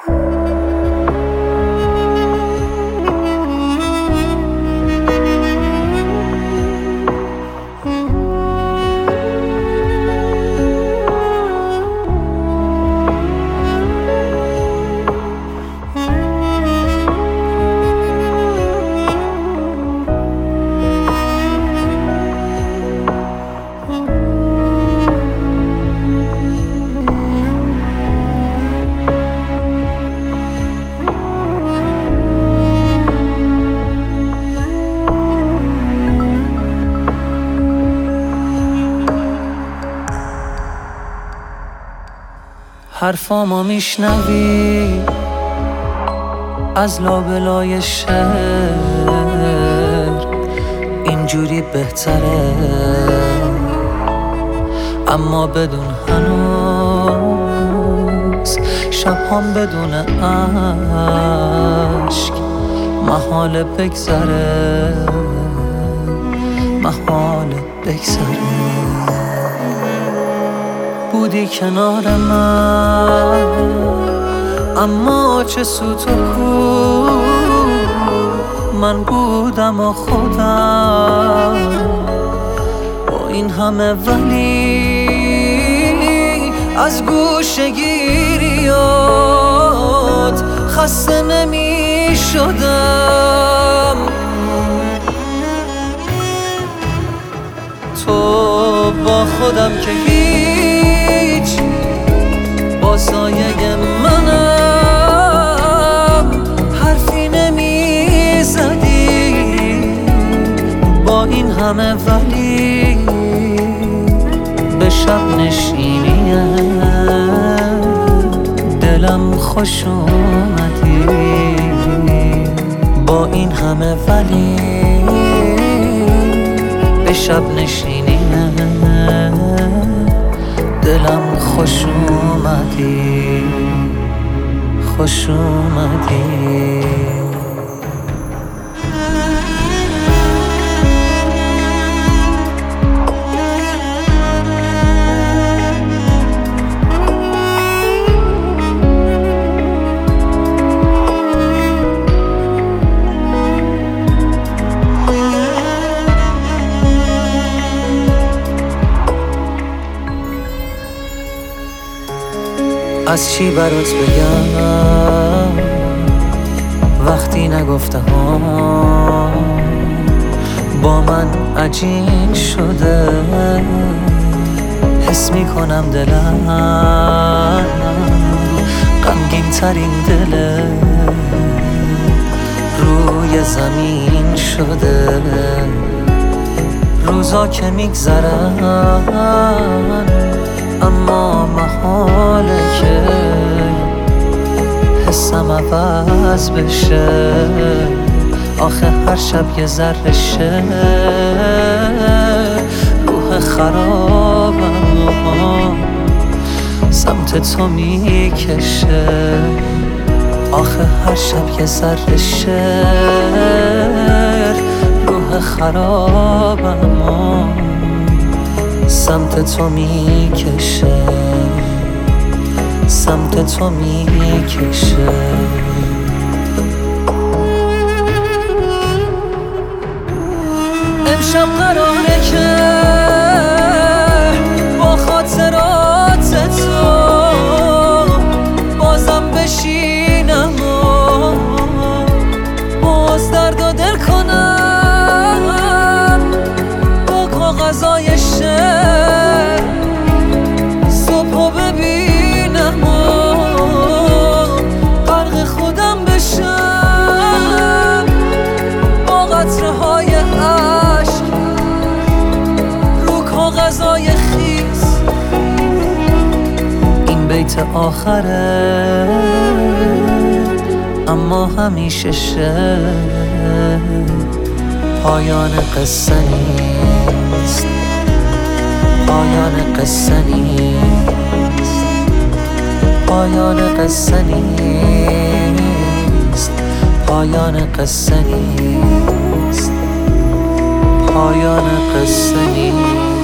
حرفامو میشنوی از لابلای شهر، اینجوری بهتره، اما بدون هنوز شبهام بدون عشق محال بگذره، محال بگذره. بودی کنار من اما چه سوت و کو، من بودم و خودم با این همه، ولی از گوشه‌گیریات خسته نمی شدم. تو با خودم که هیچ، با سایه منم حرفی نمی زدی، با این همه ولی به شب نشینی دلم خوش اومدی، با این همه ولی به شب نشینی دلم خوش اومدی، خوش اومدی. از چی برات بگم وقتی نگفتم، با من عجین شده، حس میکنم دلم غمگین ترین دل روی زمین شده. روزا که میگذرن اما محاله که حسم عوض بشه، آخه هر شب یه ذره شه روح خرابم سمت تو میکشه، آخه هر شب یه ذره شه روح خرابم سمت تو میکشه، سمت تو میکشه. امشب قراره که با خاطرات تو بازم بشینم و باز درد و دل کنم با کاغذای شعر، صبحو ببینم و غرق خودم بشم با قطره های عشق رو کاغذای خیس. این بیت آخره اما همیشه پایان قصه نیست، پایان قصه نیست، پایان قصه نیست، پایان قصه نیست، پایان قصه نیست.